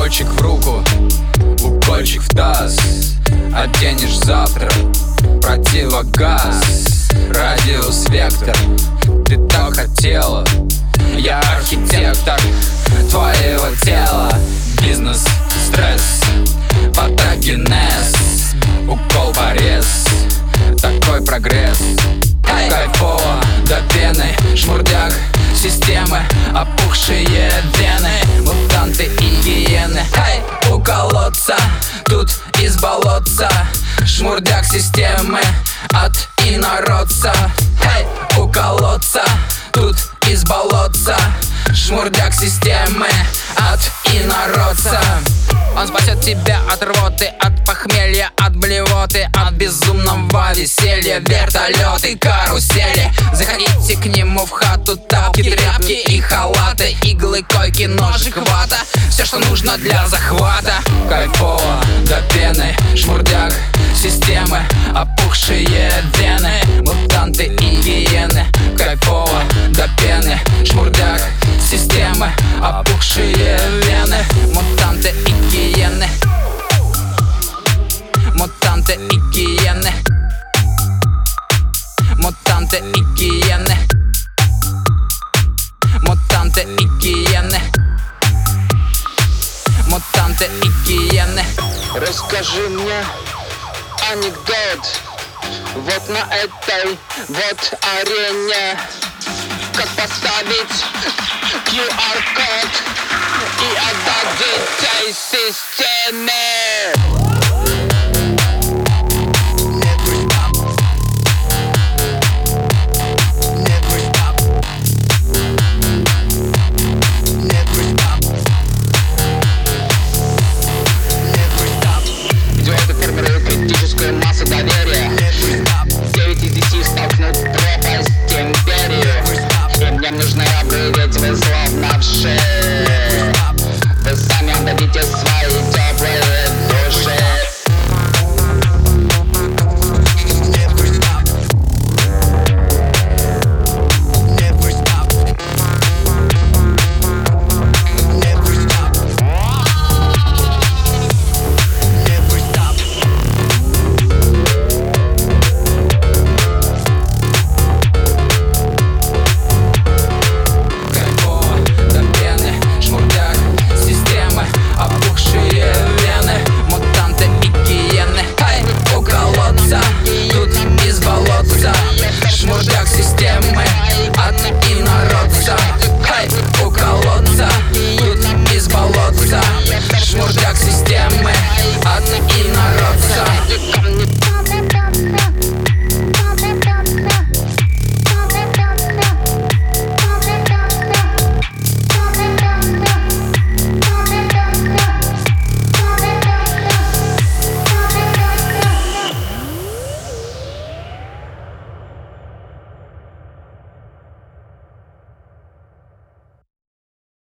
Укольчик в руку, укольчик в таз. Оденешь завтра противогаз. Радиус вектор, ты так хотела. Я архитектор твоего тела. Бизнес, стресс, патогенез. Укол, порез, такой прогресс. Кайфово до пены, шмурдяк системы, опухшие вены, мутанты и гиены. Уколоться тут из болотца, шмурдяк системы от инородца. Уколоться тут из болотца, шмурдяк системы от инородца. Он спасет тебя от рвоты, от похмелья, от блевоты, от безумного веселья. Вертолеты, карусели, заходите к нему в хату. Тапки, тряпки и халаты, иглы, койки, ножик, вата. Все, что нужно для захвата. Кайфово до пены, шмурдяк системы, опухшие вены, мутанты и гиены. Кайфово до пены, шмурдяк системы, опухшие вены, мутанты и гиены. Мутанты и гиены. Мутанты и гиены. Мутанты и гиены. Мутанты и гиены. Расскажи мне анекдот. Вот на этой вот арене как поставить QR-код и отдать детей системе.